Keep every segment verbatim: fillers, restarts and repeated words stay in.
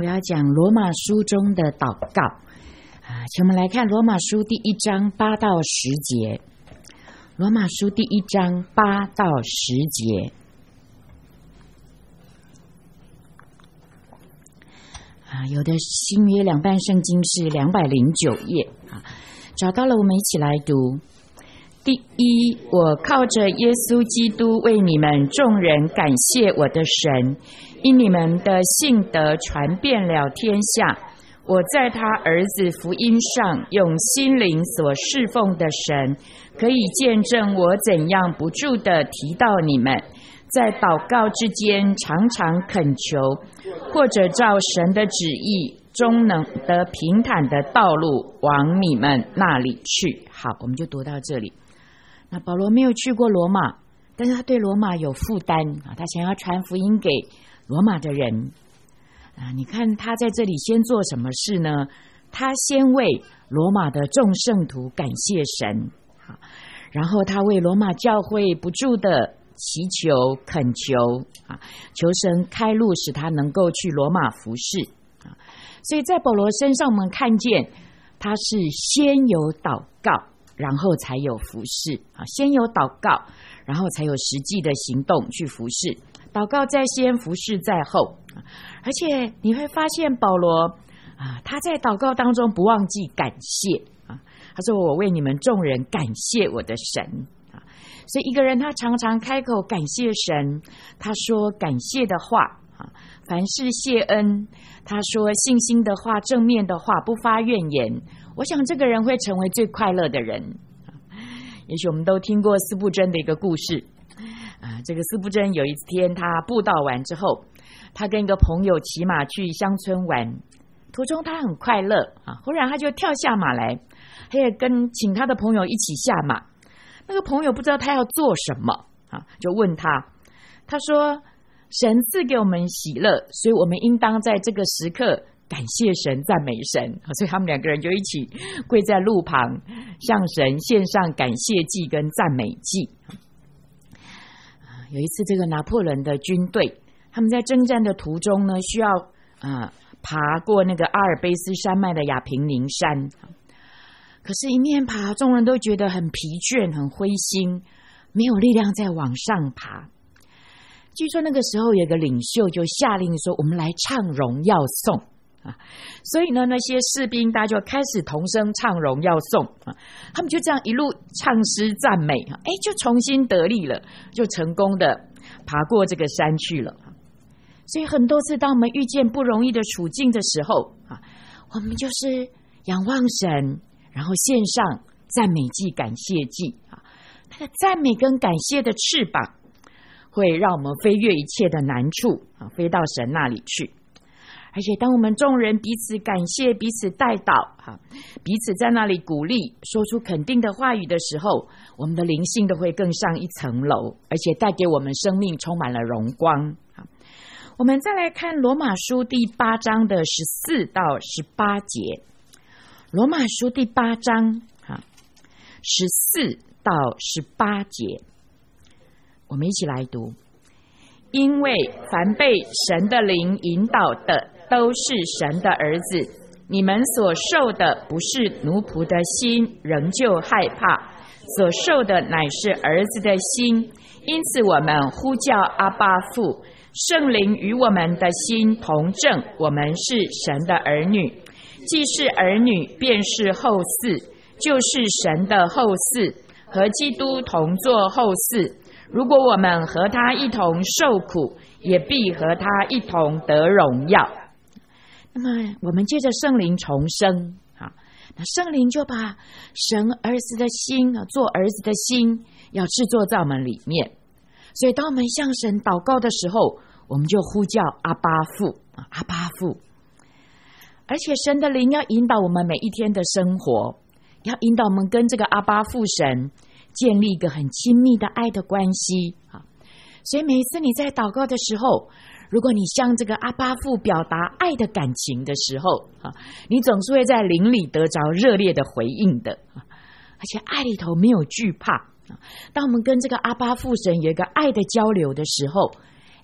要讲罗马书中的祷告啊，请我们来看罗马书第一章八到十节。罗马书第一章八到十节啊，有的新约两半圣经是两百零九页啊，找到了，我们一起来读。第一，我靠着耶稣基督为你们众人感谢我的神，因你们的信德传遍了天下。我在他儿子福音上用心灵所侍奉的神，可以见证我怎样不住地提到你们，在祷告之间常常恳求，或者照神的旨意，终能得平坦的道路往你们那里去。好，我们就读到这里。那保罗没有去过罗马，但是他对罗马有负担啊，他想要传福音给罗马的人啊。你看他在这里先做什么事呢？他先为罗马的众圣徒感谢神啊，然后他为罗马教会不住的祈求恳求啊，求神开路，使他能够去罗马服侍啊。所以在保罗身上，我们看见他是先有祷告，然后才有服侍啊，先有祷告，然后才有实际的行动去服侍。祷告在先，服侍在后。而且你会发现保罗啊，他在祷告当中不忘记感谢啊。他说：“我为你们众人感谢我的神啊。”所以一个人他常常开口感谢神，他说感谢的话啊，凡事谢恩，他说信心的话、正面的话，不发怨言。我想这个人会成为最快乐的人。也许我们都听过司布真的一个故事啊，这个司布真有一天他布道完之后，他跟一个朋友骑马去乡村玩，途中他很快乐啊，忽然他就跳下马来，他也跟请他的朋友一起下马。那个朋友不知道他要做什么啊，就问他，他说：“神赐给我们喜乐，所以我们应当在这个时刻感谢神、赞美神。”所以他们两个人就一起跪在路旁，向神献上感谢祭跟赞美祭。有一次，这个拿破仑的军队，他们在征战的途中呢，需要啊爬过那个阿尔卑斯山脉的亚平宁山。可是，一面爬，众人都觉得很疲倦、很灰心，没有力量再往上爬。据说那个时候有个领袖就下令说：“我们来唱荣耀颂。”啊，所以呢，那些士兵大家就开始同声唱荣耀颂啊，他们就这样一路唱诗赞美，哎，就重新得力了，就成功的爬过这个山去了。所以很多次，当我们遇见不容易的处境的时候啊，我们就是仰望神，然后献上赞美祭、感谢祭啊。那个赞美跟感谢的翅膀，会让我们飞越一切的难处啊，飞到神那里去。而且当我们众人彼此感谢、彼此代祷啊，彼此在那里鼓励，说出肯定的话语的时候，我们的灵性都会更上一层楼，而且带给我们生命充满了荣光。我们再来看罗马书第八章的十四到十八节。罗马书第八章啊，十四到十八节，我们一起来读。因为凡被神的灵引导的，都是神的儿子。你们所受的不是奴仆的心，仍旧害怕，所受的乃是儿子的心。因此我们呼叫阿爸父，圣灵与我们的心同证，我们是神的儿女。既是儿女，便是后嗣，就是神的后嗣，和基督同作后嗣。如果我们和他一同受苦，也必和他一同得荣耀。那么我们借着圣灵重生啊，那圣灵就把神儿子的心啊，做儿子的心要制作在我们里面。所以当我们向神祷告的时候，我们就呼叫阿爸父啊，阿爸父。而且神的灵要引导我们每一天的生活，要引导我们跟这个阿爸父神建立一个很亲密的爱的关系啊。所以每一次你在祷告的时候，如果你向这个阿爸父表达爱的感情的时候啊，你总是会在灵里得着热烈的回应的啊，而且爱里头没有惧怕啊。当我们跟这个阿爸父神有一个爱的交流的时候，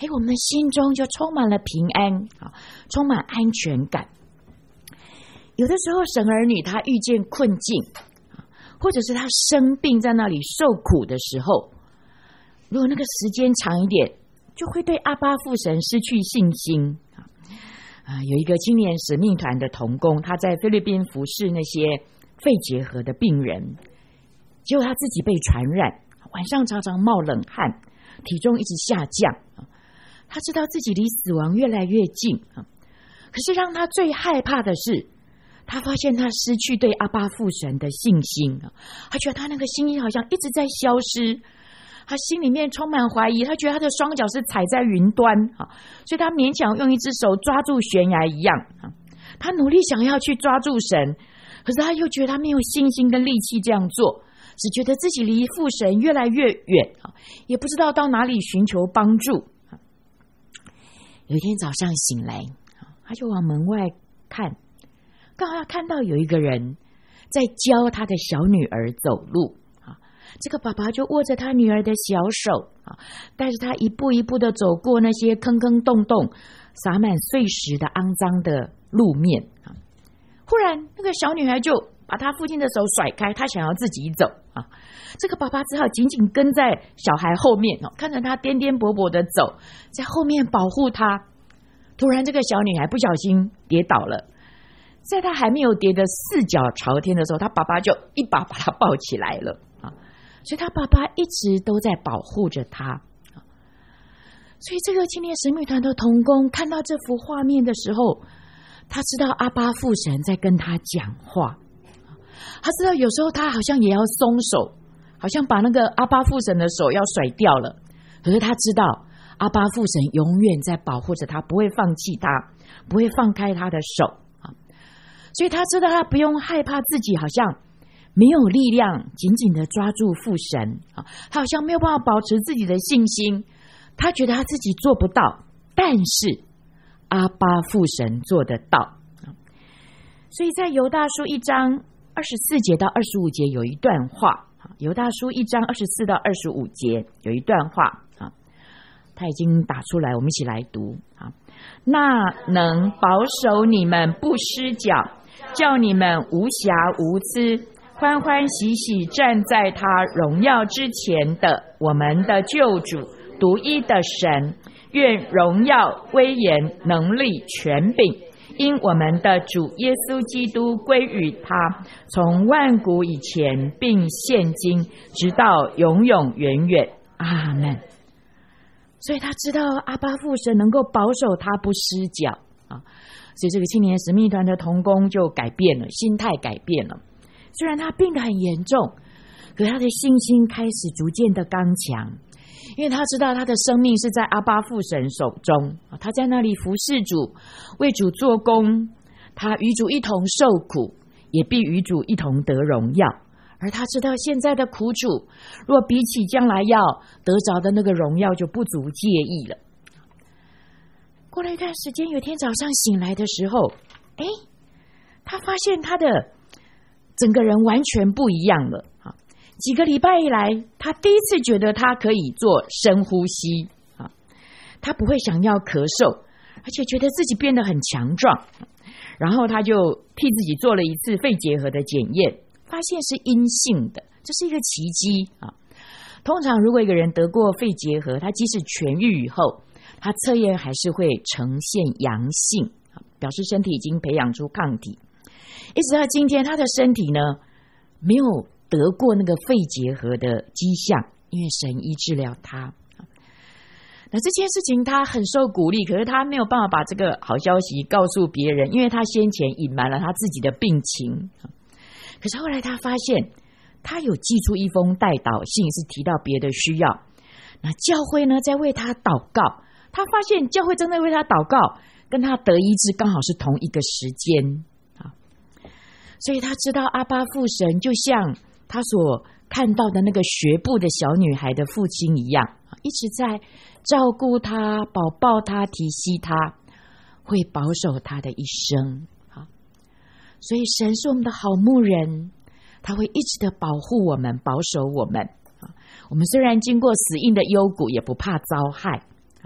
哎，我们心中就充满了平安，充满安全感。有的时候神儿女他遇见困境，或者是他生病在那里受苦的时候，如果那个时间长一点，就会对阿爸父神失去信心。啊，有一个青年使命团的同工，他在菲律宾服侍那些肺结核的病人，结果他自己被传染，晚上常常冒冷汗，体重一直下降。他知道自己离死亡越来越近，可是让他最害怕的是，他发现他失去对阿爸父神的信心，他觉得他那个信心好像一直在消失，他心里面充满怀疑，他觉得他的双脚是踩在云端，所以他勉强用一只手抓住悬崖一样，他努力想要去抓住神，可是他又觉得他没有信心跟力气这样做，只觉得自己离父神越来越远，也不知道到哪里寻求帮助。有一天早上醒来，他就往门外看，刚好看到有一个人在教他的小女儿走路。这个爸爸就握着他女儿的小手，带着他一步一步的走过那些坑坑洞洞洒满碎石的肮脏的路面。忽然那个小女孩就把他父亲的手甩开，他想要自己走，这个爸爸只好紧紧跟在小孩后面，看着他颠颠簸簸的走，在后面保护他。突然这个小女孩不小心跌倒了，在他还没有跌得四脚朝天的时候，他爸爸就一把把他抱起来了，所以他爸爸一直都在保护着他。所以这个青年使命团的同工看到这幅画面的时候，他知道阿爸父神在跟他讲话，他知道有时候他好像也要松手，好像把那个阿爸父神的手要甩掉了，可是他知道阿爸父神永远在保护着他，不会放弃他，不会放开他的手，所以他知道他不用害怕自己好像没有力量紧紧的抓住父神，他好像没有办法保持自己的信心，他觉得他自己做不到，但是阿爸父神做得到。所以在犹大书一章二十四节到二十五节有一段话，犹大书一章二十四到二十五节有一段话，他已经打出来，我们一起来读。那能保守你们不失脚，叫你们无瑕无疵，欢欢喜喜站在他荣耀之前的我们的救主独一的神，愿荣耀威严能力权柄因我们的主耶稣基督归于他，从万古以前并现今直到永永远远，阿们。所以他知道阿爸父神能够保守他不失脚啊，所以这个青年使命团的同工就改变了，心态改变了。虽然他病得很严重，可他的信心开始逐渐的刚强，因为他知道他的生命是在阿爸父神手中，他在那里服侍主，为主做工，他与主一同受苦，也必与主一同得荣耀。而他知道现在的苦楚，若比起将来要得着的那个荣耀，就不足介意了。过了一段时间，有天早上醒来的时候，哎，他发现他的整个人完全不一样了。几个礼拜以来，他第一次觉得他可以做深呼吸，他不会想要咳嗽，而且觉得自己变得很强壮。然后他就替自己做了一次肺结核的检验，发现是阴性的，这是一个奇迹啊！通常如果一个人得过肺结核，他即使痊愈以后，他测验还是会呈现阳性，表示身体已经培养出抗体。一直到今天，他的身体呢没有得过那个肺结核的迹象，因为神医治疗他。那这件事情他很受鼓励，可是他没有办法把这个好消息告诉别人，因为他先前隐瞒了他自己的病情。可是后来他发现，他有寄出一封代祷信，是提到别的需要。那教会呢在为他祷告，他发现教会正在为他祷告，跟他得医治刚好是同一个时间。所以他知道阿爸父神就像他所看到的那个学步的小女孩的父亲一样，一直在照顾他、保抱他、提携他，会保守他的一生。所以神是我们的好牧人，他会一直的保护我们，保守我们。我们虽然经过死荫的幽谷，也不怕遭害，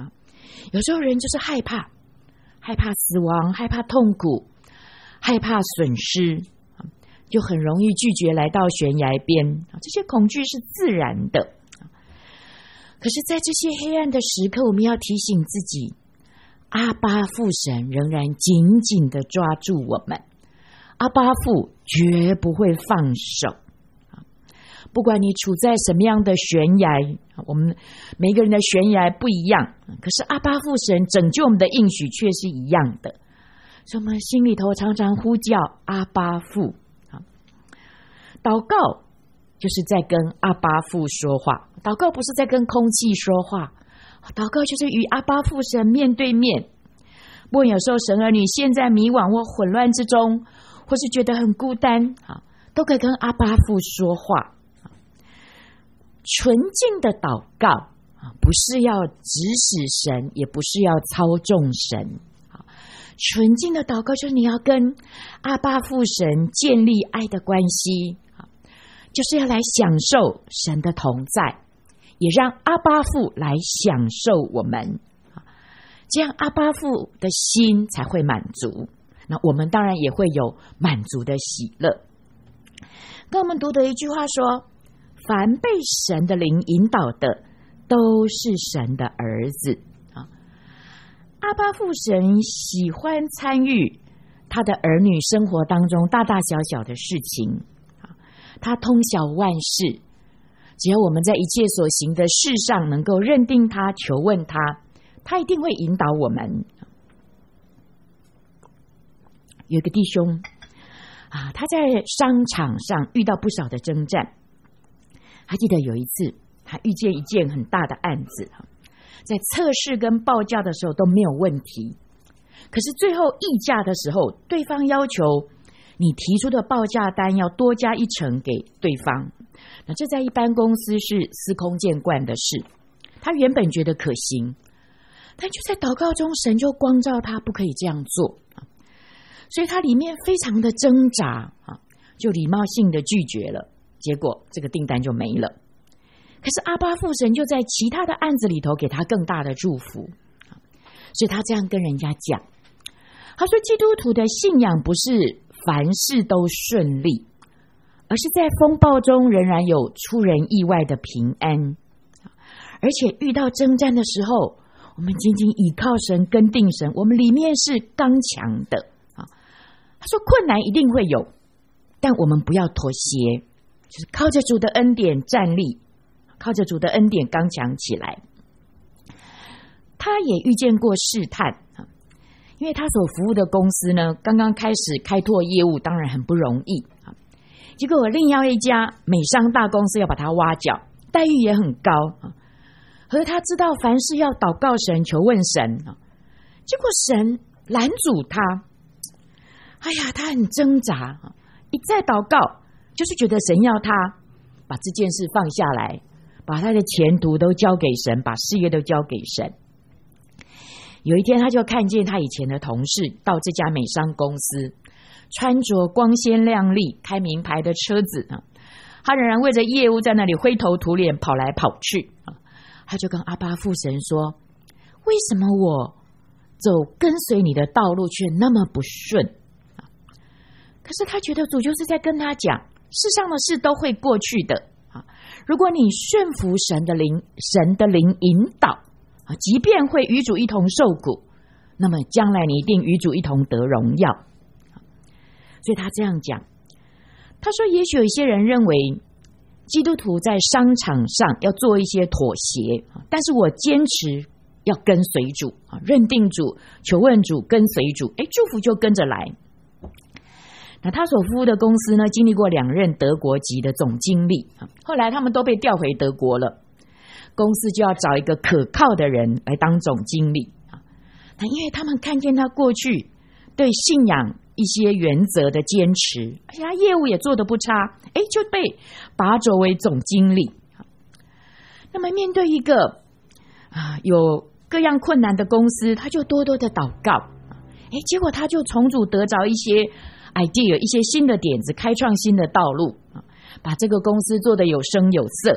有时候人就是害怕，害怕死亡，害怕痛苦，害怕损失，就很容易拒绝来到悬崖边。这些恐惧是自然的，可是在这些黑暗的时刻，我们要提醒自己，阿爸父神仍然紧紧的抓住我们，阿爸父绝不会放手。不管你处在什么样的悬崖，我们每个人的悬崖不一样，可是阿爸父神拯救我们的应许却是一样的，所以我们心里头常常呼叫阿爸父。祷告就是在跟阿爸父说话，祷告不是在跟空气说话，祷告就是与阿爸父神面对面。不过有时候神儿女陷在迷惘或混乱之中，或是觉得很孤单，都可以跟阿爸父说话。纯净的祷告不是要指使神，也不是要操纵神。纯净的祷告就是你要跟阿爸父神建立爱的关系，就是要来享受神的同在，也让阿爸父来享受我们，这样阿爸父的心才会满足，那我们当然也会有满足的喜乐。跟我们读的一句话说，凡被神的灵引导的都是神的儿子。阿爸父神喜欢参与他的儿女生活当中大大小小的事情，他通晓万事，只要我们在一切所行的事上能够认定他，求问他，他一定会引导我们。有个弟兄啊，他在商场上遇到不少的征战。还记得有一次他遇见一件很大的案子，在测试跟报价的时候都没有问题，可是最后议价的时候，对方要求你提出的报价单要多加一成给对方，那这在一般公司是司空见惯的事，他原本觉得可行，但就在祷告中神就光照他不可以这样做，所以他里面非常的挣扎，就礼貌性的拒绝了，结果这个订单就没了。可是阿爸父神就在其他的案子里头给他更大的祝福，所以他这样跟人家讲，他说基督徒的信仰不是凡事都顺利，而是在风暴中仍然有出人意外的平安，而且遇到征战的时候，我们紧紧倚靠神跟定神，我们里面是刚强的。他说困难一定会有，但我们不要妥协，就是靠着主的恩典站立，靠着主的恩典刚强起来。他也遇见过试探，因为他所服务的公司呢，刚刚开始开拓业务，当然很不容易。结果另外一家美商大公司要把他挖角，待遇也很高，可是他知道凡事要祷告神，求问神，结果神拦阻他。哎呀，他很挣扎，一再祷告，就是觉得神要他把这件事放下来，把他的前途都交给神，把事业都交给神。有一天他就看见他以前的同事到这家美商公司，穿着光鲜亮丽，开名牌的车子，他仍然为着业务在那里灰头土脸跑来跑去。他就跟阿爸父神说，为什么我走跟随你的道路却那么不顺？可是他觉得主就是在跟他讲，世上的事都会过去的，如果你顺服神的灵，神的灵引导，即便会与主一同受苦，那么将来你一定与主一同得荣耀。所以他这样讲，他说也许有一些人认为基督徒在商场上要做一些妥协，但是我坚持要跟随主，认定主，求问主，跟随主，诶，祝福就跟着来。那他所服务的公司呢，经历过两任德国籍的总经理，后来他们都被调回德国了，公司就要找一个可靠的人来当总经理。那因为他们看见他过去对信仰一些原则的坚持，哎呀，业务也做得不差，哎，就被拔擢为总经理。那么面对一个啊有各样困难的公司，他就多多的祷告，哎，结果他就从主得着一些idea， 一些新的点子，开创新的道路，把这个公司做得有声有色，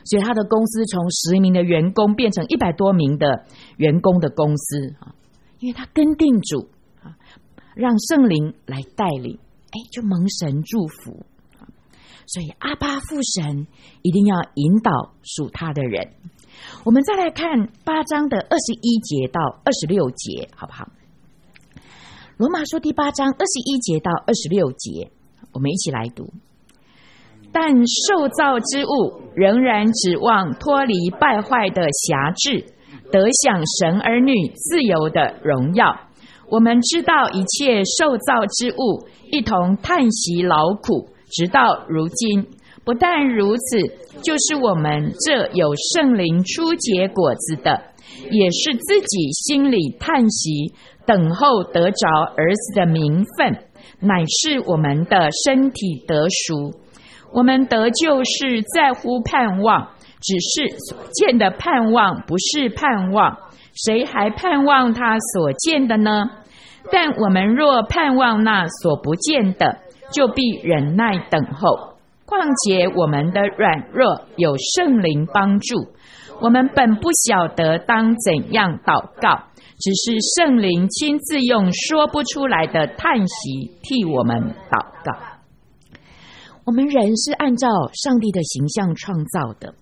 所以他的公司从十名的员工变成一百多名的员工的公司，因为他跟定主，让圣灵来带领，哎，就蒙神祝福。所以阿爸父神一定要引导属他的人。我们再来看八章的二十一节到二十六节，好不好？罗马书第八章二十一节到二十六节，我们一起来读。但受造之物仍然指望脱离败坏的辖制，得享神儿女自由的荣耀。我们知道一切受造之物一同叹息劳苦，直到如今。不但如此，就是我们这有圣灵初结果子的，也是自己心里叹息，等候得着儿子的名分，乃是我们的身体得赎。我们得救是在乎盼望，只是所见的盼望不是盼望，谁还盼望他所见的呢？但我们若盼望那所不见的，就必忍耐等候。况且我们的软弱有圣灵帮助，我们本不晓得当怎样祷告，只是圣灵亲自用说不出来的叹息替我们祷告。我们人是按照上帝的形象创造的，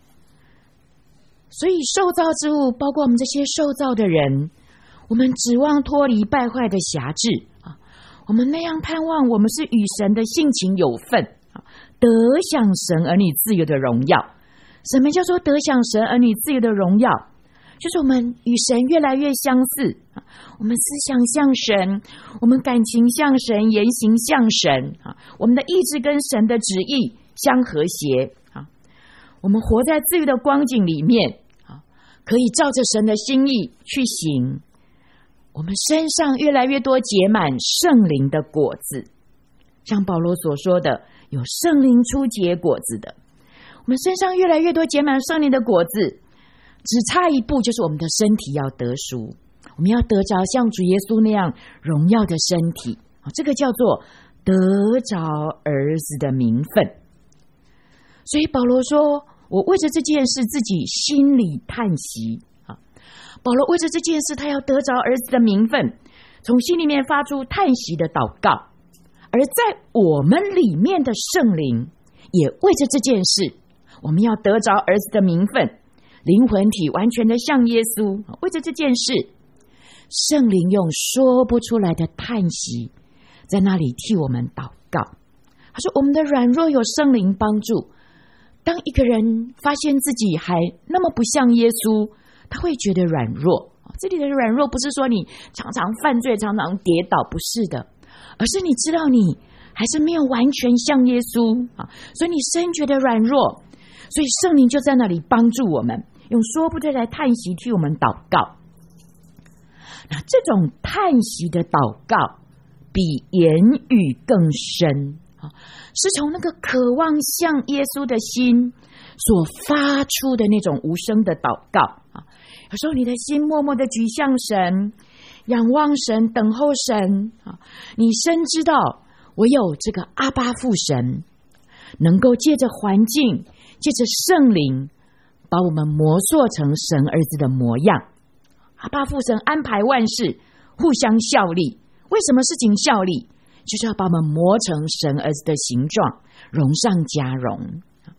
所以受造之物，包括我们这些受造的人，我们指望脱离败坏的辖制，我们那样盼望我们是与神的性情有份，得享神儿女自由的荣耀。什么叫做得享神儿女自由的荣耀？就是我们与神越来越相似，我们思想像神，我们感情像神，言行像神，我们的意志跟神的旨意相和谐，我们活在自由的光景里面，可以照着神的心意去行。我们身上越来越多结满圣灵的果子，像保罗所说的，有圣灵初结果子的。我们身上越来越多结满圣灵的果子，只差一步，就是我们的身体要得赎，我们要得着像主耶稣那样荣耀的身体，这个叫做得着儿子的名分。所以保罗说，我为着这件事自己心里叹息。保罗为着这件事，他要得着儿子的名分，从心里面发出叹息的祷告。而在我们里面的圣灵也为着这件事，我们要得着儿子的名分，灵魂体完全的像耶稣。为着这件事，圣灵用说不出来的叹息在那里替我们祷告。他说，我们的软弱有圣灵帮助。当一个人发现自己还那么不像耶稣，他会觉得软弱。这里的软弱不是说你常常犯罪，常常跌倒，不是的，而是你知道你还是没有完全像耶稣，所以你深觉得软弱，所以圣灵就在那里帮助我们，用说不出来叹息替我们祷告。那这种叹息的祷告比言语更深，是从那个渴望像耶稣的心所发出的那种无声的祷告。有时候你的心默默的举向神，仰望神，等候神，你深知道唯有这个阿爸父神能够借着环境，借着圣灵把我们磨塑成神儿子的模样。阿爸父神安排万事互相效力，为什么事情效力？就是要把我们磨成神儿子的形状，荣上加荣。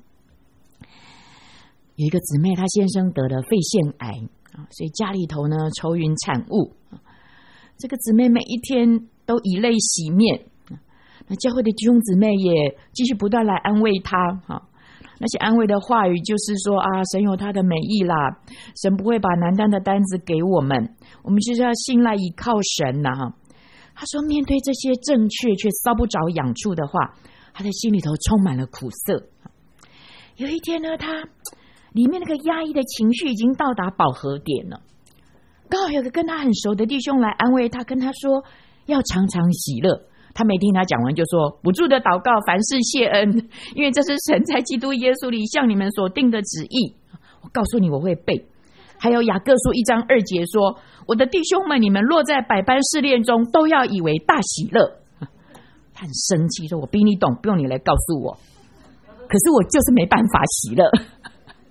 有一个姊妹，她先生得了肺腺癌，所以家里头呢愁云惨雾。这个姊妹每一天都以泪洗面，那教会的弟兄姊妹也继续不断来安慰她。那些安慰的话语就是说啊，神有他的美意啦，神不会把难担的担子给我们，我们就是要信赖依靠神呐。他说，面对这些正确却搔不着痒处的话，他的心里头充满了苦涩。有一天呢，他里面那个压抑的情绪已经到达饱和点了，刚好有个跟他很熟的弟兄来安慰他，跟他说要常常喜乐。他没听他讲完就说，不住的祷告，凡事谢恩，因为这是神在基督耶稣里向你们所定的旨意。我告诉你，我会背。还有雅各书一章二节说，我的弟兄们，你们落在百般试炼中，都要以为大喜乐。他很生气，说我比你懂，不用你来告诉我，可是我就是没办法喜乐。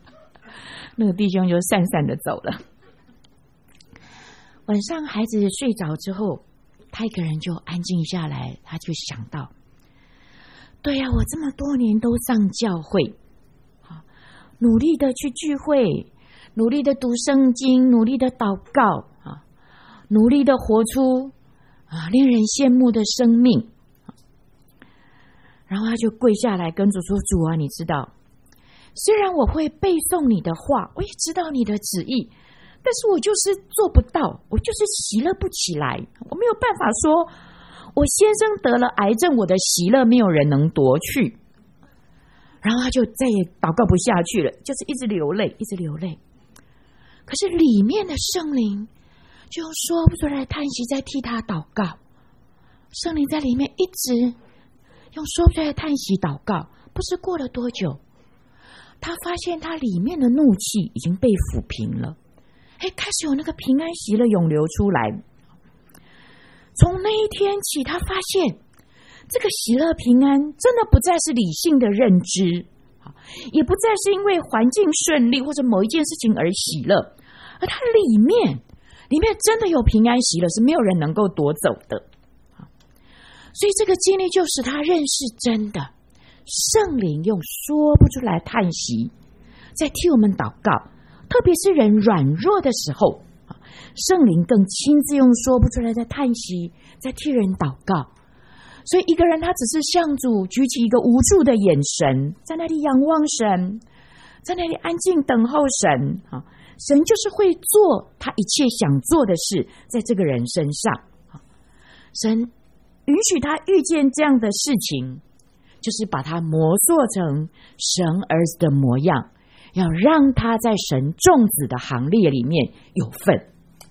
那个弟兄就讪讪的走了。晚上孩子睡着之后，他一个人就安静下来，他就想到，对呀、啊，我这么多年都上教会，努力的去聚会，努力的读圣经，努力的祷告，努力的活出啊令人羡慕的生命。然后他就跪下来跟主说，主啊，你知道，虽然我会背诵你的话，我也知道你的旨意，但是我就是做不到，我就是喜乐不起来，我没有办法说我先生得了癌症，我的喜乐没有人能夺去。然后他就再也祷告不下去了，就是一直流泪一直流泪。可是里面的圣灵就用说不出来的叹息在替他祷告，圣灵在里面一直用说不出来的叹息祷告。不知过了多久，他发现他里面的怒气已经被抚平了，哎，开始有那个平安喜乐涌流出来。从那一天起，他发现这个喜乐平安真的不再是理性的认知，也不再是因为环境顺利或者某一件事情而喜乐，而他里面里面真的有平安喜乐，是没有人能够夺走的。所以这个经历就使他认识真的圣灵用说不出来叹息在替我们祷告，特别是人软弱的时候，圣灵更亲自用说不出来的叹息在替人祷告。所以一个人他只是向主举起一个无助的眼神，在那里仰望神，在那里安静等候神，神就是会做他一切想做的事在这个人身上。神允许他遇见这样的事情，就是把他磨塑成神儿子的模样，要让他在神众子的行列里面有份。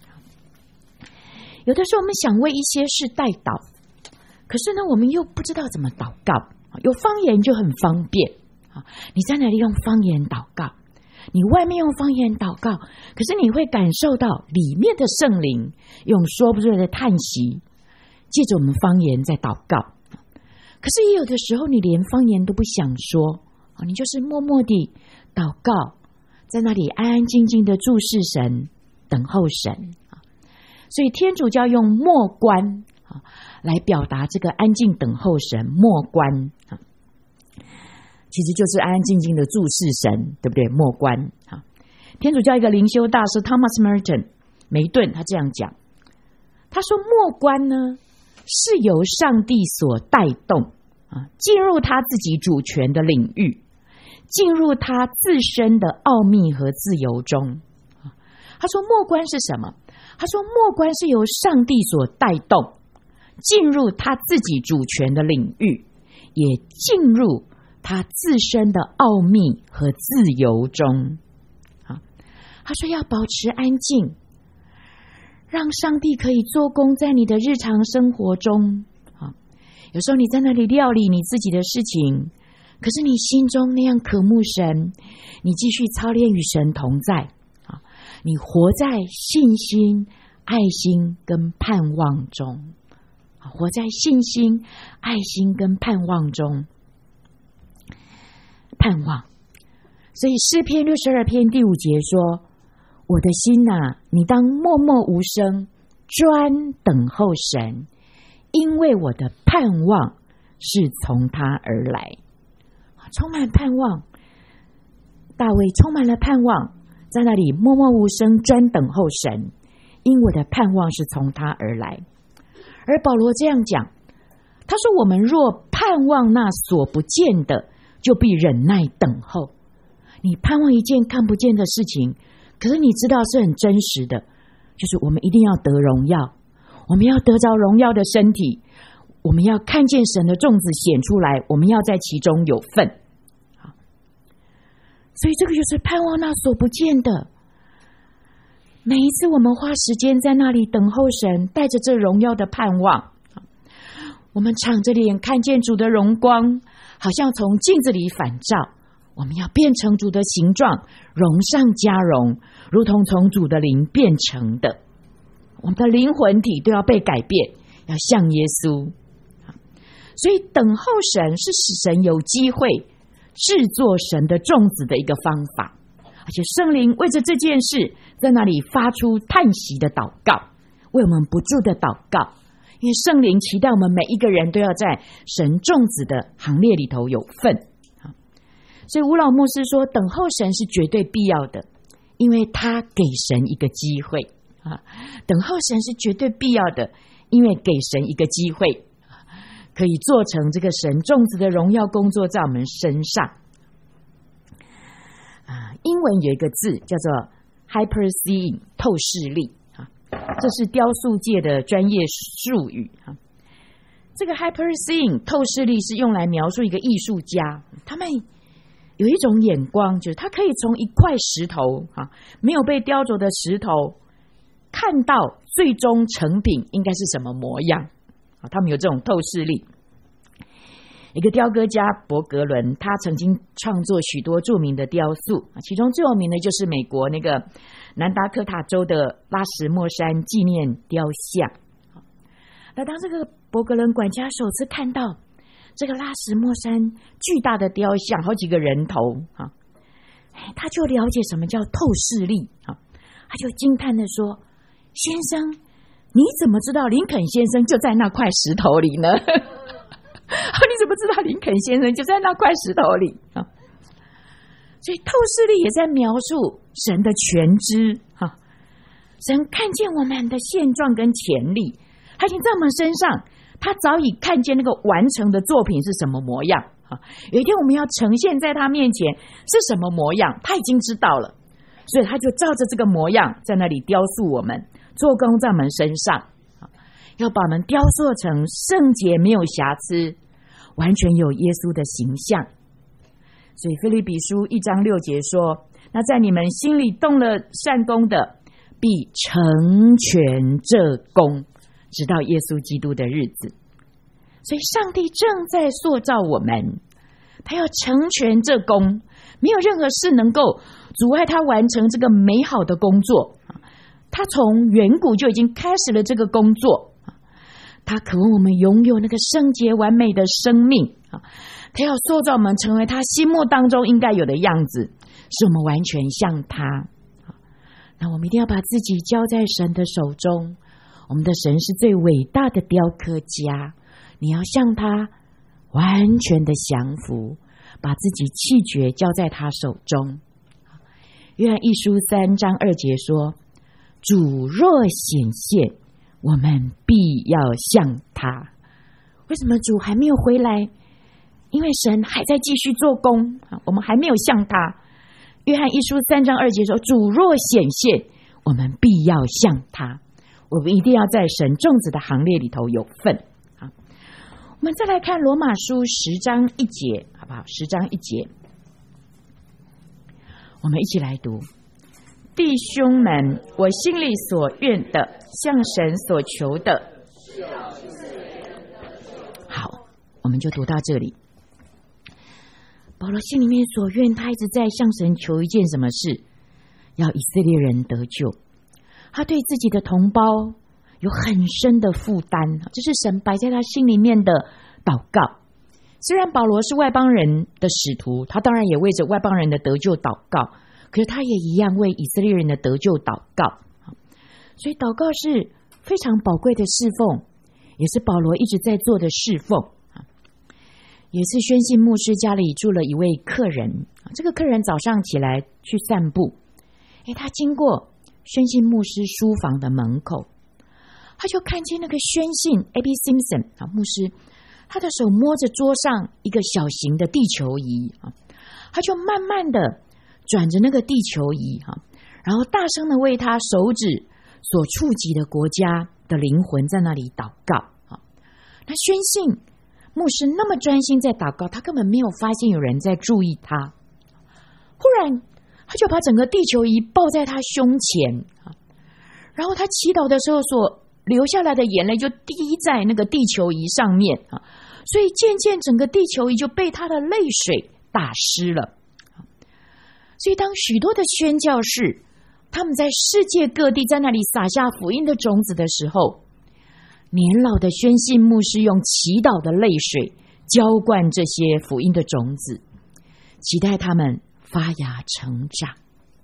有的时候我们想为一些事代祷，可是呢我们又不知道怎么祷告，有方言就很方便，你在哪里用方言祷告，你外面用方言祷告，可是你会感受到里面的圣灵用说不出来的叹息借着我们方言在祷告。可是也有的时候你连方言都不想说，你就是默默地祷告，在那里安安静静的注视神，等候神。所以天主教用默观来表达这个安静等候神，默观其实就是安安静静的注视神，对不对？默观。天主教一个灵修大师 Thomas Merton 梅顿他这样讲，他说默观呢是由上帝所带动，进入他自己主权的领域，进入他自身的奥秘和自由中。他说默观是什么？他说默观是由上帝所带动，进入他自己主权的领域，也进入他自身的奥秘和自由中。他说要保持安静，让上帝可以做工在你的日常生活中。有时候你在那里料理你自己的事情，可是你心中那样渴慕神，你继续操练与神同在，你活在信心、爱心跟盼望中，活在信心、爱心跟盼望中。盼望，所以诗篇六十二篇第五节说，我的心啊，你当默默无声，专等候神，因为我的盼望是从他而来。充满盼望，大卫充满了盼望，在那里默默无声，专等候神，因我的盼望是从他而来。而保罗这样讲，他说我们若盼望那所不见的，就必忍耐等候。你盼望一件看不见的事情，可是你知道是很真实的，就是我们一定要得荣耀，我们要得着荣耀的身体，我们要看见神的种子显出来，我们要在其中有份。所以这个就是盼望那所不见的。每一次我们花时间在那里等候神，带着这荣耀的盼望，我们敞着脸看见主的荣光，好像从镜子里反照，我们要变成主的形状，荣上加荣，如同从主的灵变成的。我们的灵魂体都要被改变，要像耶稣。所以等候神是使神有机会制作神的种子的一个方法。 而且圣灵为着这件事在那里发出叹息的祷告，为我们不住的祷告，因为圣灵期待我们每一个人都要在神众子的行列里头有份。所以吴老牧师说，等候神是绝对必要的，因为他给神一个机会啊，等候神是绝对必要的，因为给神一个机会，可以做成这个神众子的荣耀工作在我们身上。啊，英文有一个字叫做 hyperseeing 透视力啊，这是雕塑界的专业术语啊。这个 hyperseeing 透视力是用来描述一个艺术家，他们有一种眼光，就是他可以从一块石头啊，没有被雕琢的石头，看到最终成品应该是什么模样啊，他们有这种透视力。一个雕刻家伯格伦，他曾经创作许多著名的雕塑，其中最有名的就是美国那个南达科塔州的拉什莫山纪念雕像。那当这个伯格伦管家首次看到这个拉什莫山巨大的雕像，好几个人头啊，他就了解什么叫透视力啊，他就惊叹地说：“先生，你怎么知道林肯先生就在那块石头里呢？你怎么知道林肯先生就在那块石头里啊？”所以透视力也在描述神的全知啊，神看见我们的现状跟潜力，他已经在我们身上。他早已看见那个完成的作品是什么模样，有一天我们要呈现在他面前是什么模样，他已经知道了，所以他就照着这个模样在那里雕塑我们，做工在我们身上，要把我们雕塑成圣洁没有瑕疵，完全有耶稣的形象。所以腓立比书一章六节说，那在你们心里动了善工的，必成全这工，直到耶稣基督的日子。所以上帝正在塑造我们，他要成全这工，没有任何事能够阻碍他完成这个美好的工作。他从远古就已经开始了这个工作，他渴望我们拥有那个圣洁完美的生命，他要塑造我们成为他心目当中应该有的样子，使我们完全像他。那我们一定要把自己交在神的手中，我们的神是最伟大的雕刻家，你要向他完全的降服，把自己气绝交在他手中。约翰一书三章二节说，主若显现，我们必要像他。为什么主还没有回来？因为神还在继续做工，我们还没有像他。约翰一书三章二节说，主若显现，我们必要像他。我们一定要在神众子的行列里头有份。好，我们再来看罗马书十章一节，好不好？十章一节，我们一起来读：弟兄们，我心里所愿的，向神所求的。好，我们就读到这里。保罗心里面所愿，他一直在向神求一件什么事？要以色列人得救。他对自己的同胞有很深的负担，这是神摆在他心里面的祷告。虽然保罗是外邦人的使徒，他当然也为着外邦人的得救祷告，可是他也一样为以色列人的得救祷告。所以祷告是非常宝贵的侍奉，也是保罗一直在做的侍奉。有一次宣信牧师家里住了一位客人，这个客人早上起来去散步，诶他经过宣信牧师书房的门口，他就看见那个宣信 A B Simpson 啊牧师，他的手摸着桌上一个小型的地球仪啊，他就慢慢的转着那个地球仪啊，然后大声的为他手指所触及的国家的灵魂在那里祷告啊。那宣信牧师那么专心在祷告，他根本没有发现有人在注意他。忽然他就把整个地球仪抱在他胸前，然后他祈祷的时候所流下来的眼泪就滴在那个地球仪上面，所以渐渐整个地球仪就被他的泪水打湿了。所以当许多的宣教士他们在世界各地在那里撒下福音的种子的时候，年老的宣信牧师用祈祷的泪水浇灌这些福音的种子，期待他们发芽成长。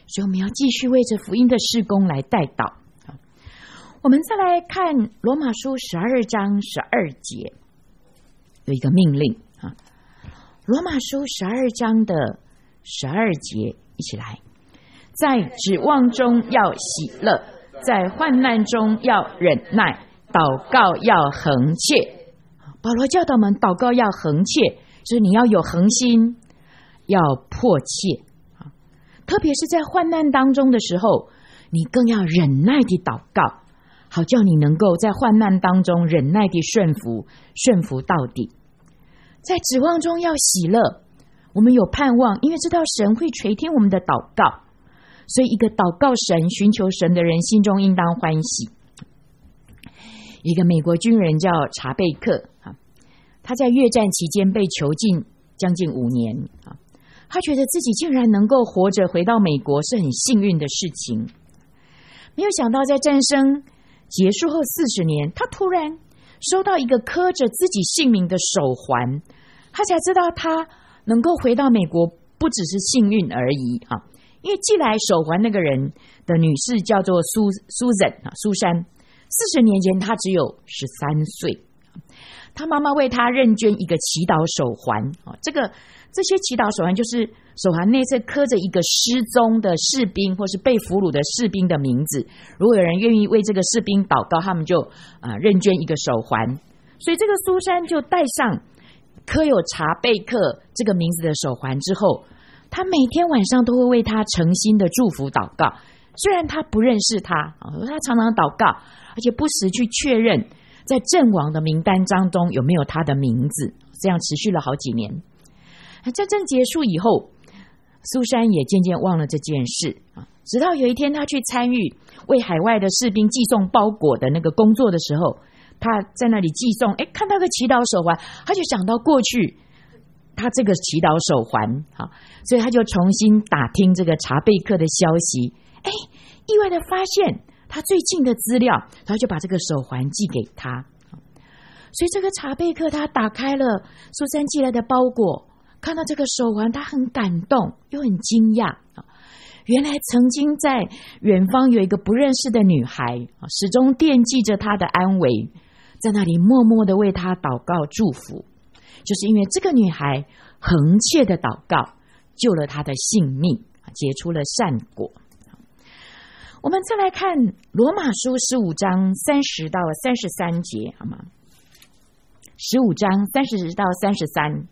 所以我们要继续为着福音的事工来代祷。我们再来看罗马书十二章十二节，有一个命令啊。罗马书十二章的十二节，一起来，在指望中要喜乐，在患难中要忍耐，祷告要恒切。保罗教导我们祷告要恒切，就是你要有恒心，要迫切，特别是在患难当中的时候，你更要忍耐地祷告，好叫你能够在患难当中忍耐地顺服，顺服到底。在指望中要喜乐，我们有盼望，因为知道神会垂听我们的祷告，所以一个祷告神、寻求神的人心中应当欢喜。一个美国军人叫查贝克，他在越战期间被囚禁将近五年，他觉得自己竟然能够活着回到美国是很幸运的事情。没有想到在战争结束后四十年，他突然收到一个刻着自己姓名的手环，他才知道他能够回到美国不只是幸运而已。因为寄来手环那个人的女士叫做苏苏珊苏珊，四十年前他只有十三岁，他妈妈为他认捐一个祈祷手环。这个这些祈祷手环就是手环内侧刻着一个失踪的士兵或是被俘虏的士兵的名字，如果有人愿意为这个士兵祷告，他们就、呃、认捐一个手环。所以这个苏珊就戴上刻有查贝克这个名字的手环之后，他每天晚上都会为他诚心的祝福祷告。虽然他不认识他，他常常祷告，而且不时去确认在阵亡的名单当中有没有他的名字，这样持续了好几年。战争结束以后，苏珊也渐渐忘了这件事，直到有一天他去参与为海外的士兵寄送包裹的那个工作的时候，他在那里寄送，诶，看到个祈祷手环，他就想到过去他这个祈祷手环，所以他就重新打听这个查贝克的消息，诶，意外的发现他最近的资料，然后就把这个手环寄给他。所以这个查贝克他打开了苏珊寄来的包裹，看到这个手环，他很感动又很惊讶。原来曾经在远方有一个不认识的女孩，始终惦记着他的安危，在那里默默的为他祷告祝福，就是因为这个女孩恒切的祷告救了他的性命，结出了善果。我们再来看罗马书十五章三十到三十三节，好吗？十五章三十到三十三，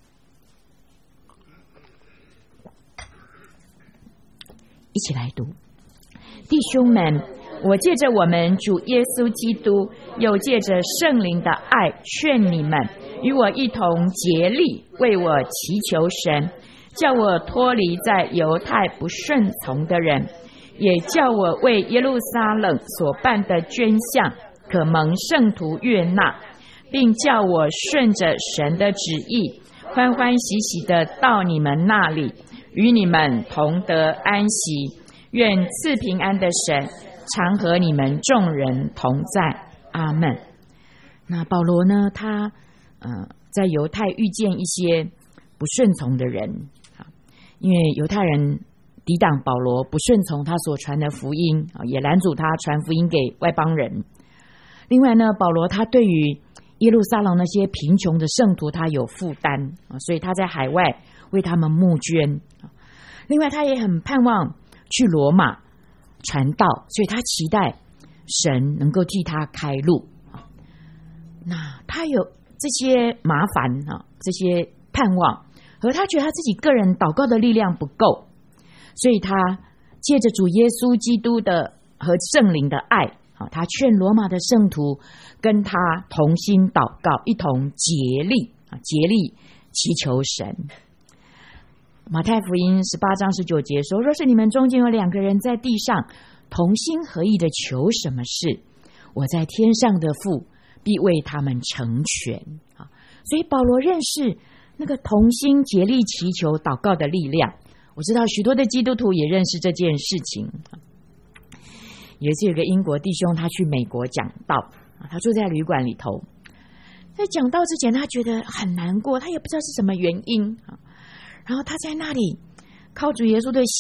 一起来读。弟兄们，我借着我们主耶稣基督，又借着圣灵的爱，劝你们与我一同竭力为我祈求神，叫我脱离在犹太不顺从的人，也叫我为耶路撒冷所办的捐项可蒙圣徒悦纳，并叫我顺着神的旨意欢欢喜喜的到你们那里，与你们同得安息。愿赐平安的神常和你们众人同在。阿们。那保罗呢，他、呃、在犹太遇见一些不顺从的人，因为犹太人抵挡保罗，不顺从他所传的福音，也拦阻他传福音给外邦人。另外呢，保罗他对于耶路撒冷那些贫穷的圣徒他有负担，所以他在海外为他们募捐。另外他也很盼望去罗马传道，所以他期待神能够替他开路。那他有这些麻烦，这些盼望，和他觉得他自己个人祷告的力量不够，所以他借着主耶稣基督的和圣灵的爱，他劝罗马的圣徒跟他同心祷告，一同竭力竭力祈求神。马太福音十八章十九节说，若是你们中间有两个人在地上同心合意的求什么事，我在天上的父必为他们成全。所以保罗认识那个同心竭力祈求祷告的力量。我知道许多的基督徒也认识这件事情。有一次有个英国弟兄他去美国讲道，他住在旅馆里头，在讲道之前他觉得很难过，他也不知道是什么原因，然后他在那里靠主耶稣的血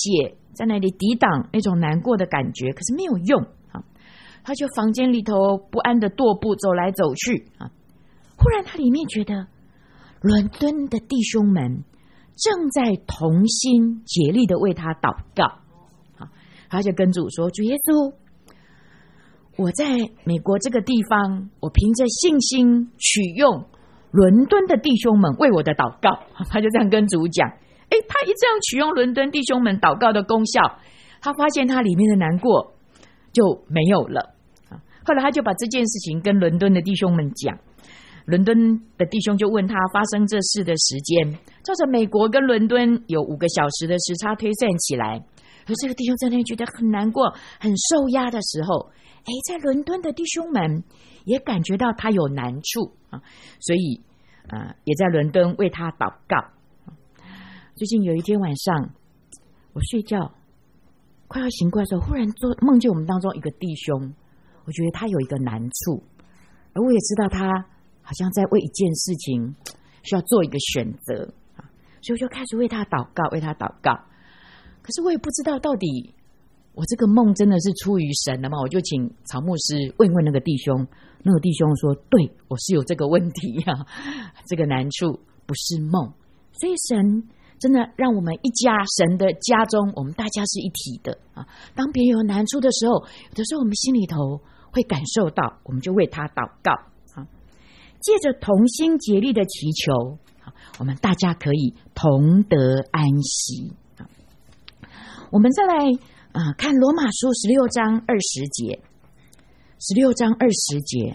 在那里抵挡那种难过的感觉，可是没有用啊。他就房间里头不安的踱步，走来走去啊。忽然他里面觉得伦敦的弟兄们正在同心竭力的为他祷告啊。他就跟主说：主耶稣，我在美国这个地方，我凭着信心取用伦敦的弟兄们为我的祷告。他就这样跟主讲。诶，他一这样取用伦敦弟兄们祷告的功效，他发现他里面的难过就没有了。后来他就把这件事情跟伦敦的弟兄们讲，伦敦的弟兄就问他发生这事的时间，照着美国跟伦敦有五个小时的时差推算起来，而这个弟兄在那觉得很难过很受压的时候，诶，在伦敦的弟兄们也感觉到他有难处啊，所以、呃、也在伦敦为他祷告。最近有一天晚上，我睡觉快要醒过来的时候，忽然做梦见我们当中一个弟兄，我觉得他有一个难处，而我也知道他好像在为一件事情需要做一个选择，所以我就开始为他祷告，为他祷告。可是我也不知道到底我这个梦真的是出于神的吗？我就请曹牧师问问那个弟兄，那个弟兄说：对，我是有这个问题啊，这个难处不是梦，所以神真的让我们一家，神的家中我们大家是一体的啊。当别人有难处的时候，有的时候我们心里头会感受到，我们就为他祷告啊，借着同心竭力的祈求啊，我们大家可以同得安息啊。我们再来啊看罗马书十六章二十节，十六章二十节，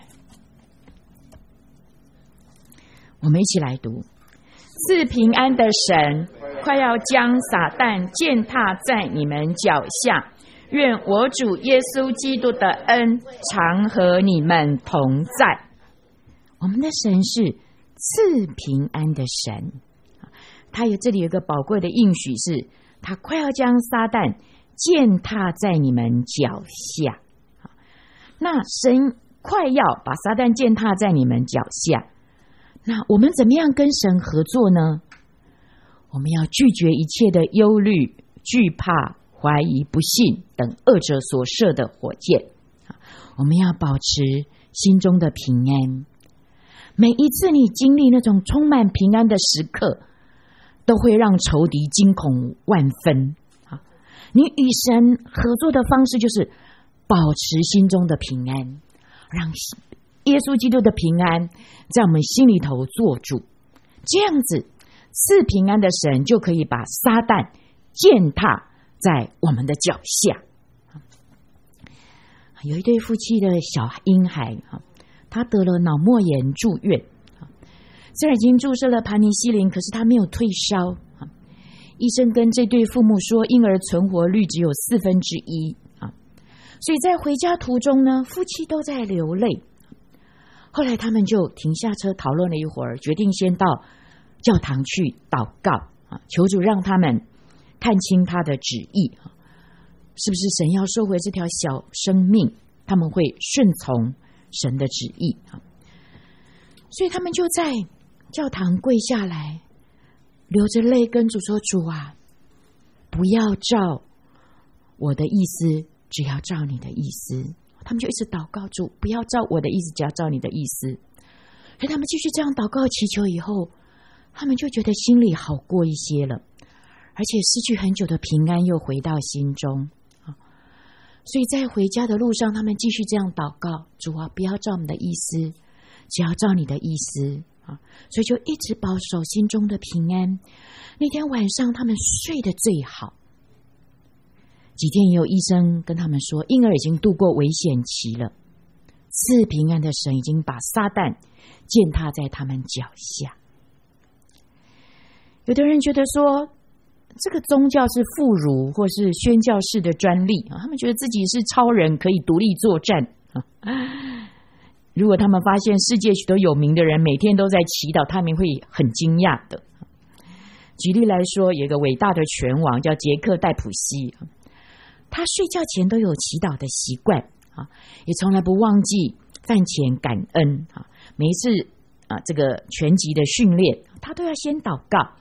我们一起来读。赐平安的神快要将撒旦践踏在你们脚下，愿我主耶稣基督的恩常和你们同在。我们的神是赐平安的神，他有这里有一个宝贵的应许，是他快要将撒旦践踏在你们脚下。那神快要把撒旦践踏在你们脚下，那我们怎么样跟神合作呢？我们要拒绝一切的忧虑、惧怕、怀疑、不信等恶者所射的火箭。我们要保持心中的平安。每一次你经历那种充满平安的时刻，都会让仇敌惊恐万分。你与神合作的方式就是保持心中的平安，让耶稣基督的平安在我们心里头做主，这样子赐平安的神就可以把撒旦践踏在我们的脚下。有一对夫妻的小婴孩，他得了脑膜炎住院，虽然已经注射了盘尼西林，可是他没有退烧。医生跟这对父母说，婴儿存活率只有四分之一，所以在回家途中呢，夫妻都在流泪。后来他们就停下车讨论了一会儿，决定先到教堂去祷告，求主让他们看清他的旨意，是不是神要收回这条小生命，他们会顺从神的旨意。所以他们就在教堂跪下来，流着泪跟主说：主啊，不要照我的意思，只要照你的意思。他们就一直祷告，主不要照我的意思，只要照你的意思。所以他们继续这样祷告祈求以后，他们就觉得心里好过一些了，而且失去很久的平安又回到心中。所以在回家的路上，他们继续这样祷告：主啊，不要照我们的意思，只要照你的意思。所以就一直保守心中的平安。那天晚上他们睡得最好。几天以后，医生跟他们说，婴儿已经度过危险期了，赐平安的神已经把撒旦践踏在他们脚下。有的人觉得说，这个宗教是妇孺或是宣教士的专利，他们觉得自己是超人，可以独立作战。如果他们发现世界许多有名的人每天都在祈祷，他们会很惊讶的。举例来说，有一个伟大的拳王叫杰克戴普西，他睡觉前都有祈祷的习惯，也从来不忘记饭前感恩。每一次这个拳击的训练，他都要先祷告，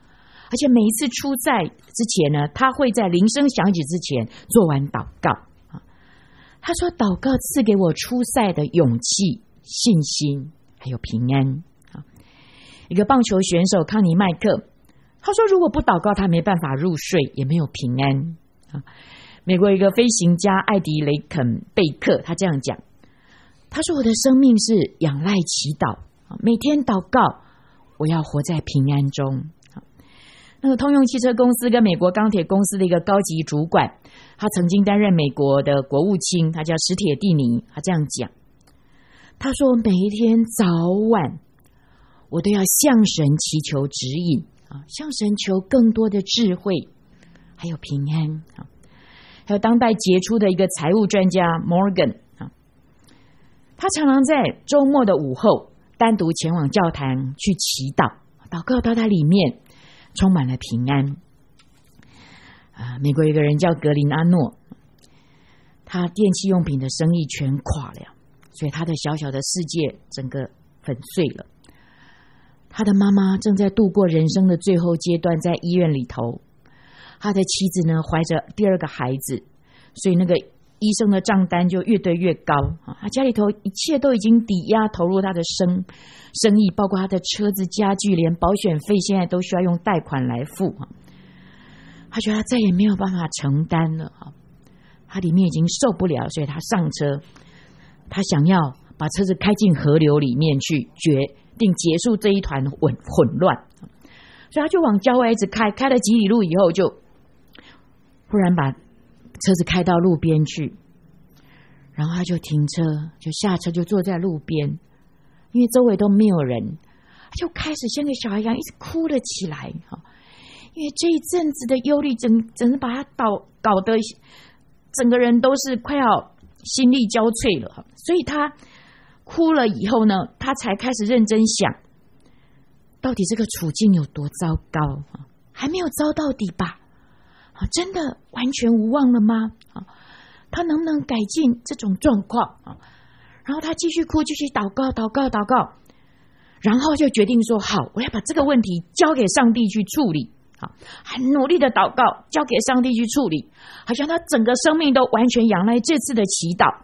而且每一次出赛之前呢，他会在铃声响起之前做完祷告。他说祷告赐给我出赛的勇气、信心还有平安。一个棒球选手康尼麦克，他说如果不祷告他没办法入睡，也没有平安。美国一个飞行家艾迪雷肯贝克，他这样讲，他说我的生命是仰赖祈祷，每天祷告，我要活在平安中。那个通用汽车公司跟美国钢铁公司的一个高级主管，他曾经担任美国的国务卿，他叫史铁蒂尼，他这样讲，他说每一天早晚我都要向神祈求指引，向神求更多的智慧还有平安。还有当代杰出的一个财务专家 Morgan， 他常常在周末的午后单独前往教堂去祈祷，祷告到他里面充满了平安。啊，美国有一个人叫格林阿诺，他电器用品的生意全垮了，所以他的小小的世界整个粉碎了。他的妈妈正在度过人生的最后阶段，在医院里头。他的妻子呢怀着第二个孩子，所以那个医生的账单就越堆越高。他家里头一切都已经抵押投入他的生生意，包括他的车子、家具，连保险费现在都需要用贷款来付。他觉得他再也没有办法承担了，他里面已经受不了，所以他上车，他想要把车子开进河流里面去，决定结束这一团混混乱。所以他就往郊外一直开，开了几里路以后，就忽然把车子开到路边去，然后他就停车，就下车，就坐在路边，因为周围都没有人，他就开始像个小孩一样一直哭了起来。因为这一阵子的忧虑整整是把他搞搞得整个人都是快要心力交瘁了，所以他哭了以后呢，他才开始认真想，到底这个处境有多糟糕，还没有糟到底吧？真的完全无望了吗？他能不能改进这种状况？然后他继续哭，继续祷告，祷告，祷告，然后就决定说：好，我要把这个问题交给上帝去处理。很努力的祷告，交给上帝去处理，好像他整个生命都完全仰赖这次的祈祷。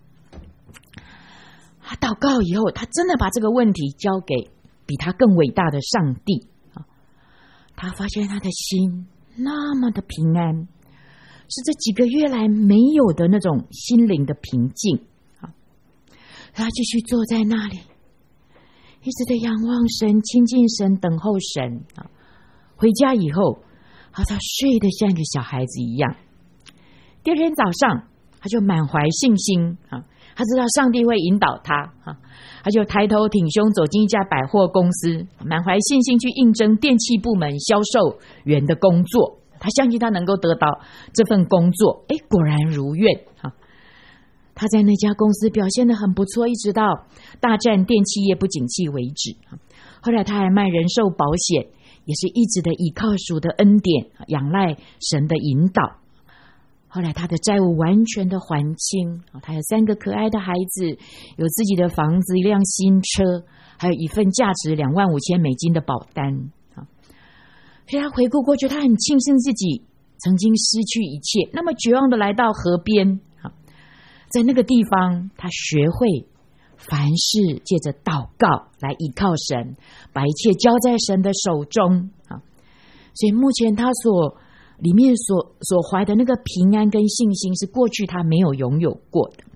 他祷告以后，他真的把这个问题交给比他更伟大的上帝。他发现他的心那么的平安，是这几个月来没有的那种心灵的平静。他继续坐在那里，一直的仰望神，亲近神，等候神。回家以后，他睡得像一个小孩子一样。第二天早上，他就满怀信心，他知道上帝会引导他，他就抬头挺胸走进一家百货公司，满怀信心去应征电器部门销售员的工作。他相信他能够得到这份工作，诶，果然如愿。他在那家公司表现得很不错，一直到大战电器业不景气为止。后来他还卖人寿保险，也是一直的依靠主的恩典，仰赖神的引导。后来他的债务完全的还清，他有三个可爱的孩子，有自己的房子，一辆新车，还有一份价值两万五千美金的保单。所以他回顾过去，他很庆幸自己曾经失去一切，那么绝望的来到河边，在那个地方他学会凡事借着祷告来依靠神，把一切交在神的手中。所以目前他所里面所所怀的那个平安跟信心，是过去他没有拥有过的。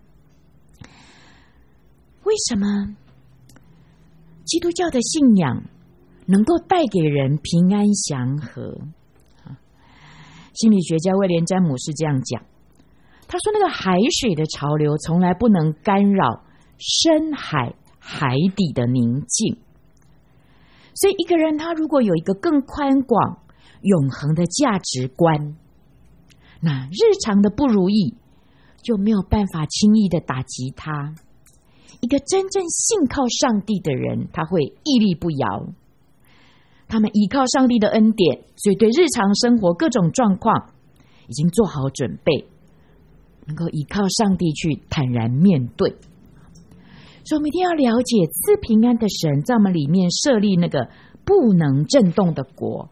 为什么基督教的信仰能够带给人平安祥和？心理学家威廉詹姆斯这样讲，他说那个海水的潮流从来不能干扰深海海底的宁静。所以一个人他如果有一个更宽广永恒的价值观，那日常的不如意就没有办法轻易的打击他。一个真正信靠上帝的人，他会屹立不摇，他们依靠上帝的恩典，所以对日常生活各种状况已经做好准备，能够依靠上帝去坦然面对。所以我们一定要了解赐平安的神在我们里面设立那个不能震动的国，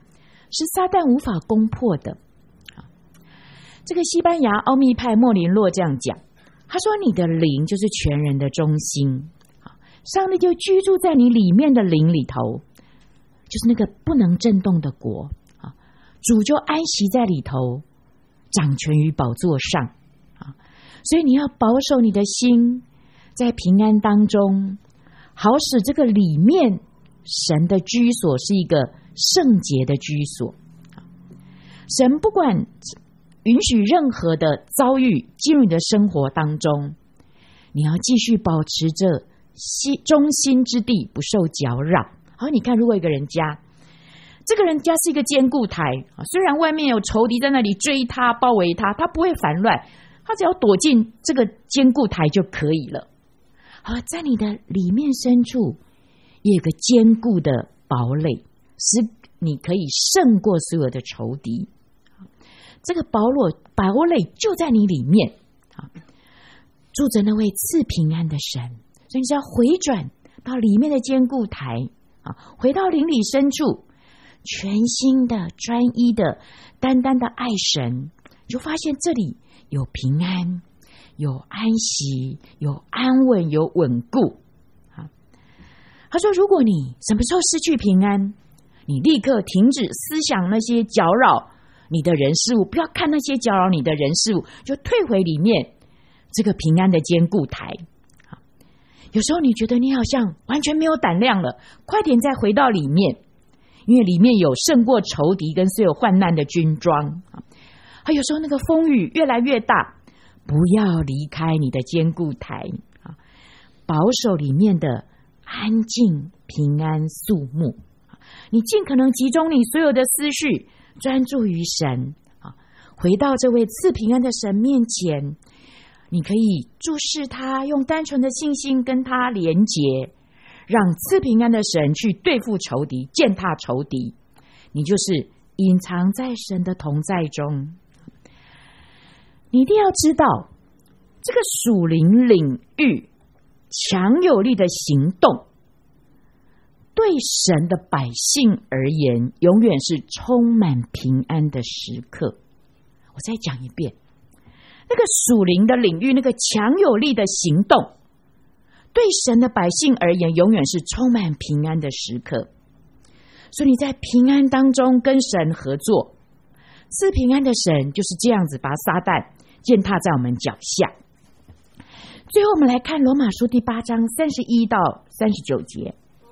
是撒旦无法攻破的。这个西班牙奥秘派莫林洛这样讲，他说你的灵就是全人的中心，上帝就居住在你里面的灵里头，就是那个不能震动的国，主就安息在里头，掌权于宝座上。所以你要保守你的心，在平安当中，好使这个里面神的居所是一个圣洁的居所。神不管允许任何的遭遇进入你的生活当中，你要继续保持着中心之地，不受搅扰。好，你看，如果一个人家，这个人家是一个坚固台，虽然外面有仇敌在那里追他、包围他，他不会烦乱，他只要躲进这个坚固台就可以了。好，在你的里面深处，也有个坚固的堡垒，使你可以胜过所有的仇敌。这个堡垒堡垒就在你里面，住着那位赐平安的神，所以你只要回转到里面的坚固台，回到灵里深处，全心的、专一的、单单的爱神，就发现这里有平安、有安息、有安稳、有稳固。他说，如果你什么时候失去平安，你立刻停止思想那些搅扰你的人事物，不要看那些搅扰你的人事物，就退回里面这个平安的坚固台。有时候你觉得你好像完全没有胆量了，快点再回到里面，因为里面有胜过仇敌跟所有患难的军装。还有时候那个风雨越来越大，不要离开你的坚固台，保守里面的安静、平安、肃穆。你尽可能集中你所有的思绪，专注于神，回到这位赐平安的神面前，你可以注视他，用单纯的信心跟他连结，让赐平安的神去对付仇敌，践踏仇敌。你就是隐藏在神的同在中。你一定要知道，这个属灵领域强有力的行动，对神的百姓而言，永远是充满平安的时刻。我再讲一遍，那个属灵的领域，那个强有力的行动，对神的百姓而言，永远是充满平安的时刻。所以你在平安当中跟神合作，赐平安的神就是这样子把撒旦践踏在我们脚下。最后我们来看罗马书第八章三十一到三十九节。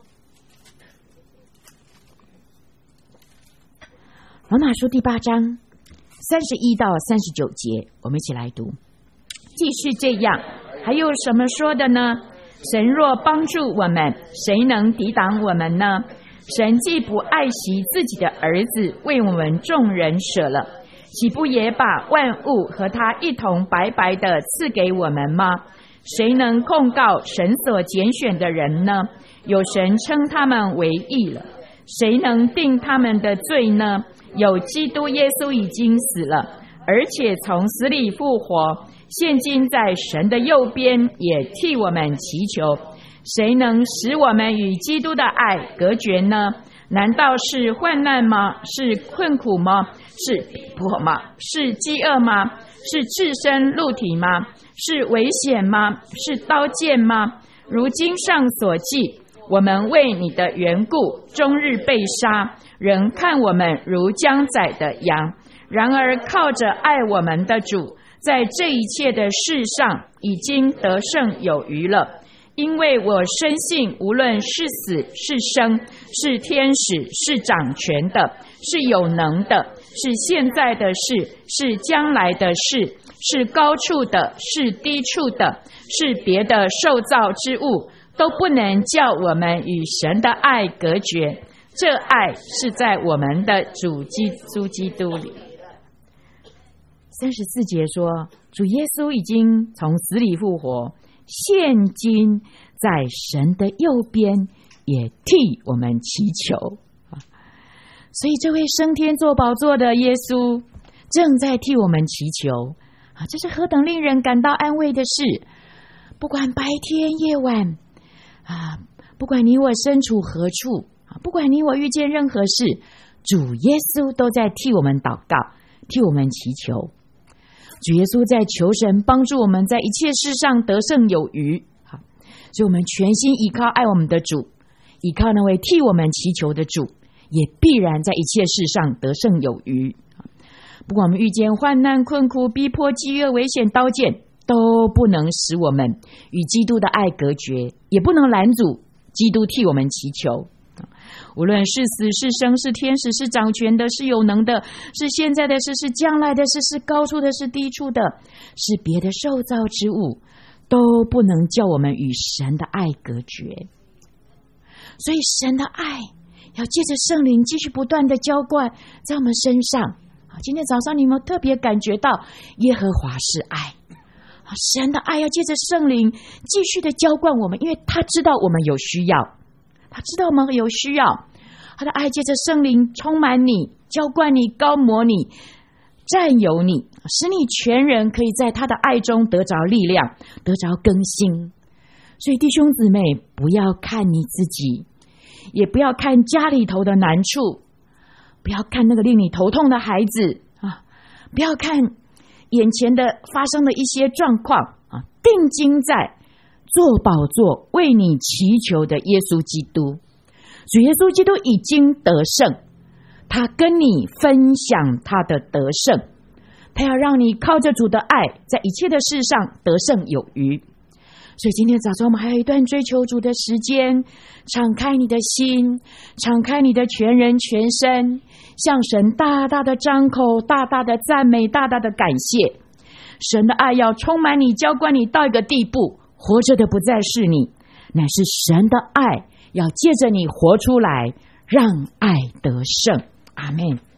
罗马书第八章三十一到三十九节，我们一起来读。既是这样，还有什么说的呢？神若帮助我们，谁能抵挡我们呢？神既不爱惜自己的儿子，为我们众人舍了，岂不也把万物和他一同白白的赐给我们吗？谁能控告神所拣选的人呢？有神称他们为义了。谁能定他们的罪呢？有基督耶稣已经死了，而且从死里复活，现今在神的右边，也替我们祈求。谁能使我们与基督的爱隔绝呢？难道是患难吗？是困苦吗？是逼迫吗？是饥饿吗？是赤身露体吗？是危险吗？是刀剑吗？如经上所记，我们为你的缘故终日被杀，人看我们如将宰的羊。然而靠着爱我们的主，在这一切的事上已经得胜有余了。因为我深信，无论是死是生，是天使，是掌权的，是有能的，是现在的事，是将来的事，是高处的，是低处的，是别的受造之物，都不能叫我们与神的爱隔绝。这爱是在我们的主基督基督里。三十四节说，主耶稣已经从死里复活，现今在神的右边，也替我们祈求。所以这位升天坐宝座的耶稣正在替我们祈求，这是何等令人感到安慰的事。不管白天夜晚，不管你我身处何处，不管你我遇见任何事， 主耶稣都在替我们祷告，替我们祈求。主耶稣在求神帮助我们在一切事上得胜有余，好，所以我们全心依靠爱我们的主，依靠那位替我们祈求的主，也必然在一切事上得胜有余。不管我们遇见患难、困苦、逼迫、饥饿、危险、刀剑，都不能使我们与基督的爱隔绝，也不能拦阻基督替我们祈求。无论是死是生，是天使，是掌权的，是有能的，是现在的事，是将来的事，是高处的，是低处的，是别的受造之物，都不能叫我们与神的爱隔绝。所以神的爱要借着圣灵继续不断的浇灌在我们身上。今天早上你有没有特别感觉到耶和华是爱？神的爱要借着圣灵继续的浇灌我们，因为他知道我们有需要，他知道我们有需要，他的爱借着圣灵充满你，浇灌你，高摩你，占有你，使你全人可以在他的爱中得着力量，得着更新。所以弟兄姊妹，不要看你自己，也不要看家里头的难处，不要看那个令你头痛的孩子啊，不要看眼前的发生的一些状况啊，定睛在做宝座为你祈求的耶稣基督。主耶稣基督已经得胜，他跟你分享他的得胜，他要让你靠着主的爱，在一切的事上得胜有余。所以今天早上我们还有一段追求主的时间，敞开你的心，敞开你的全人全身，向神大大的张口，大大的赞美，大大的感谢。神的爱要充满你，浇灌你到一个地步，活着的不再是你，乃是神的爱要借着你活出来，让爱得胜。阿们。